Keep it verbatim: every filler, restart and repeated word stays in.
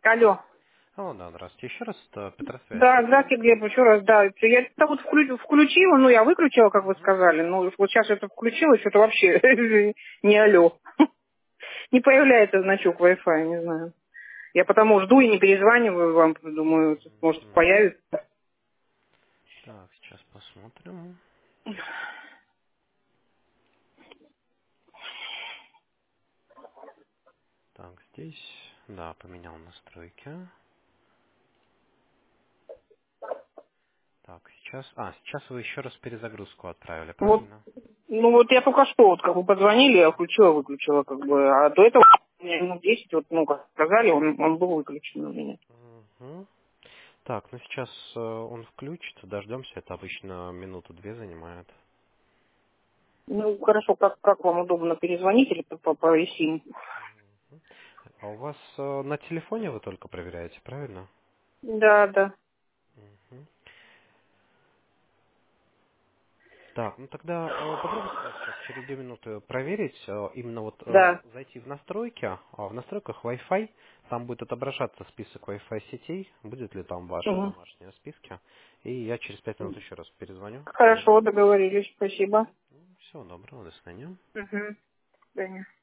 Алло. Алло, да, здравствуйте. Еще раз, это Петросвязь. Да, здравствуйте, Глеб, еще раз, да. Я это вот вклю- включила, ну, я выключила, как вы Мгм. сказали, ну, вот сейчас это включила, что-то вообще не алло. Не появляется значок Wi-Fi, не знаю. Я потому жду и не перезваниваю вам, думаю, может, Мгм. появится. Так, сейчас посмотрим. Так, здесь, да, поменял настройки. Так, сейчас, а, сейчас вы еще раз перезагрузку отправили, Вот, правильно? ну, вот я только что, вот, как вы позвонили, я включила, выключила, как бы, а до этого у меня минут десять, вот, ну, как сказали, он, он был выключен у меня. Мгм. Так, ну сейчас э, он включится, дождемся, это обычно минуту-две занимает. Ну, хорошо, как, как вам удобно перезвонить или по, по, по сим? А у вас э, на телефоне вы только проверяете, правильно? Да, да, Мгм. Так, ну тогда э, попробуйте да, сейчас через две минуты проверить, э, именно вот э, да. зайти в настройки, а в настройках Wi-Fi, там будет отображаться список Wi-Fi сетей, будет ли там ваши Угу. домашние списки, и я через пять минут еще раз перезвоню, проверю. Хорошо, договорились. Спасибо. Всего доброго, до свидания. Угу. До свидания.